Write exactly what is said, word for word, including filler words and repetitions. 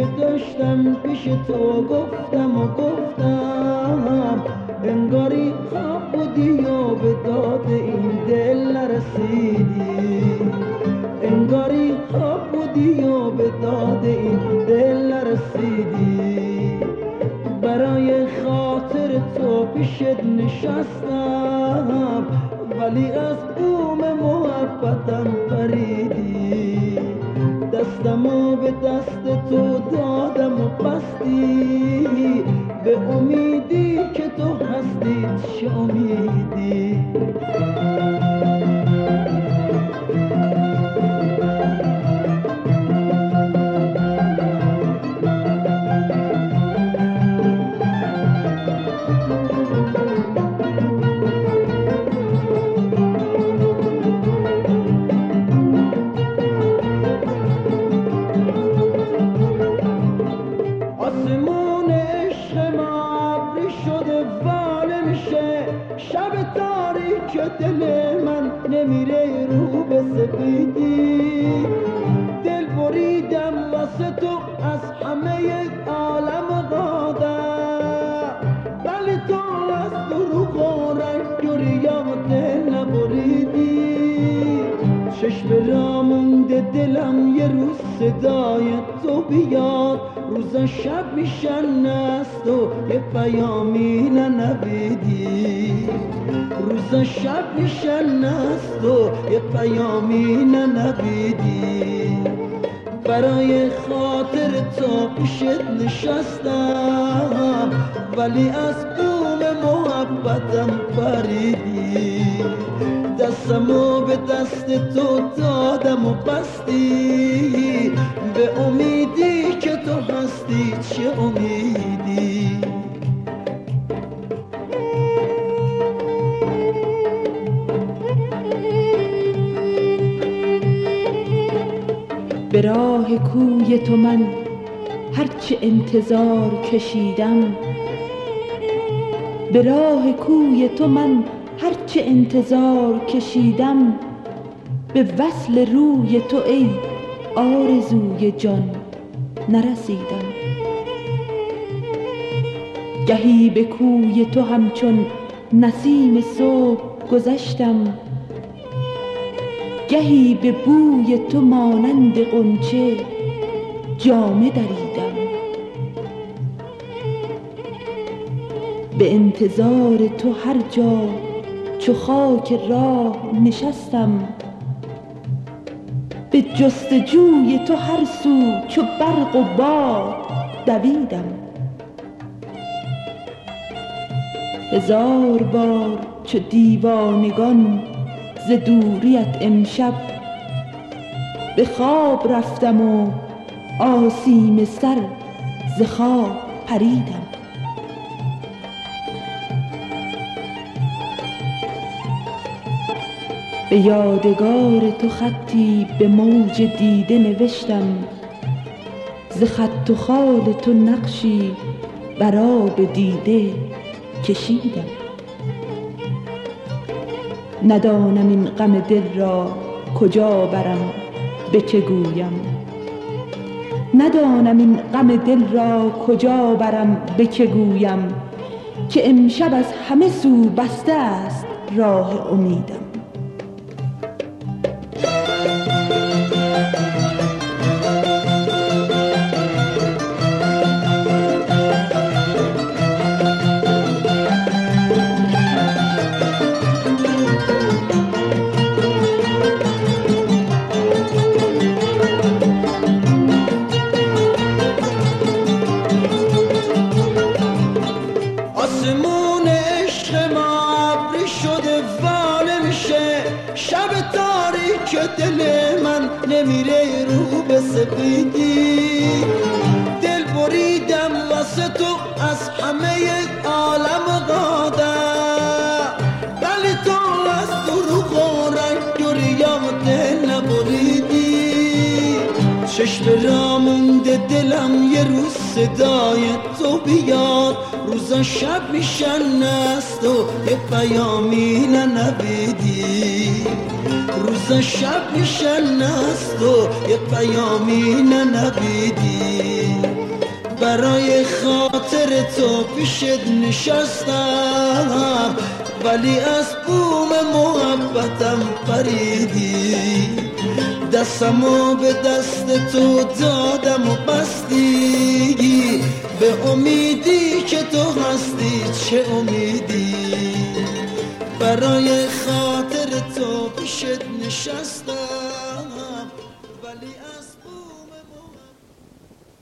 که داشتم پیش تو گفتم و گفتم، انگاری خواب بودی یا به داد این دل نرسیدی، انگاری خواب بودی یا به داد این دل نرسیدی. برای خاطر تو پیشت نشستم، ولی از بوم محبتم پریدی. دستمو به دست تو دادم و بستی، به امیدی که تو هستی چه امیدی. دل من نمیره رو به سفیدی، دل بریدم واسه تو از همه عالم قادر، ولی تو از دروغ و رنگ و ریا دل نبریدی. چشم را مونده دلم یه روز صدای تو بیاد، روزا شب میشن است و یه پیامی ننویدی، روزا شب میشن است و یه پیامی ننویدی. برای خاطر تو پیشت نشستم، ولی از بوم محبتم پریدی. دستمو به دست تو دادم و بستی، به امیدی که تو هستی چه امیدی. به راه کوی تو من هرچه انتظار کشیدم، به راه کوی تو من هرچه انتظار کشیدم، به وصل روی تو ای آرزوی جان نرسیدم. گهی به کوی تو همچون نسیم صبح گذشتم، گهی به بوی تو مانند غنچه جامه دریدم. به انتظار تو هر جا چو خاک راه نشستم، به جستجوی تو هر سو چو برق و باد دویدم. هزار بار چو دیوانگان ز دوریت امشب، به خواب رفتم و آسیم سر ز خواب پریدم. به یادگار تو خطی به موج دیده نوشتم، ز خط و خال تو نقشی بر آب دیده کشیدم. ندانم این غم دل را کجا برم به چه گویم، ندانم این غم دل را کجا برم به چه گویم، که امشب از همه سو بسته است راه امیدم. آسمون عشق ما ابری شده واله میشه، شب تاریک دل من نمیره رو به سپیدی. دل بریدم واسه تو از همه عالم قادر، ولی تو از دروغ و رنگ و ریا دل نبریدی. چشم را مونده دلم یه روز صدای تو بیاد، روزا شب میشن است و یه پیامی ننویدی، روزا شب میشن است و یه پیامی ننویدی. برای خاطر تو پیشت نشستم، ولی از بوم محبتم پریدی. دستمو به دست تو دادم و بستی، به امیدی که تو هستی چه امیدی. برای خاطر تو پیشت نشستم، ولی از